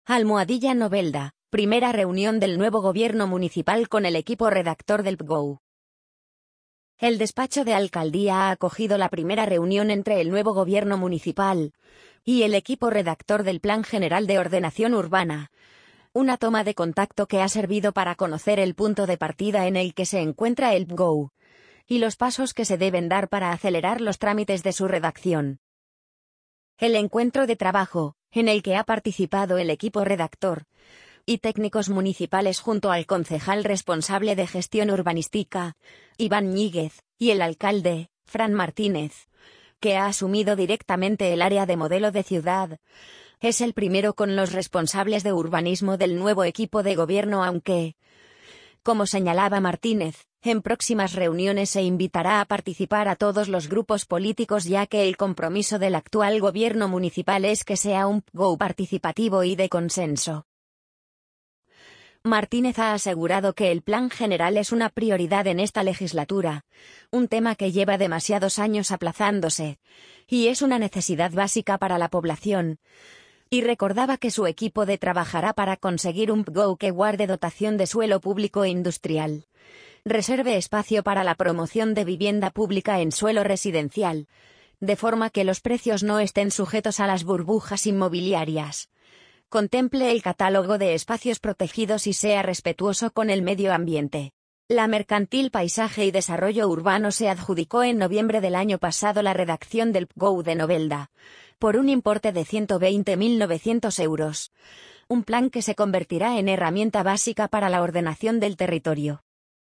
Almohadilla Novelda, primera reunión del nuevo gobierno municipal con el equipo redactor del PGOU. El despacho de alcaldía ha acogido la primera reunión entre el nuevo gobierno municipal y el equipo redactor del Plan General de Ordenación Urbana. Una toma de contacto que ha servido para conocer el punto de partida en el que se encuentra el PGOU y los pasos que se deben dar para acelerar los trámites de su redacción. El encuentro de trabajo, en el que ha participado el equipo redactor y técnicos municipales junto al concejal responsable de gestión urbanística, Iván Ñíguez, y el alcalde, Fran Martínez, que ha asumido directamente el área de modelo de ciudad. Es el primero con los responsables de urbanismo del nuevo equipo de gobierno, aunque, como señalaba Martínez, en próximas reuniones se invitará a participar a todos los grupos políticos, ya que el compromiso del actual gobierno municipal es que sea un PGOU participativo y de consenso. Martínez ha asegurado que el plan general es una prioridad en esta legislatura, un tema que lleva demasiados años aplazándose, y es una necesidad básica para la población. Y recordaba que su equipo trabajará para conseguir un PGOU que guarde dotación de suelo público e industrial, reserve espacio para la promoción de vivienda pública en suelo residencial, de forma que los precios no estén sujetos a las burbujas inmobiliarias, contemple el catálogo de espacios protegidos y sea respetuoso con el medio ambiente. La Mercantil Paisaje y Desarrollo Urbano se adjudicó en noviembre del año pasado la redacción del PGOU de Novelda, por un importe de 120.900 euros. Un plan que se convertirá en herramienta básica para la ordenación del territorio.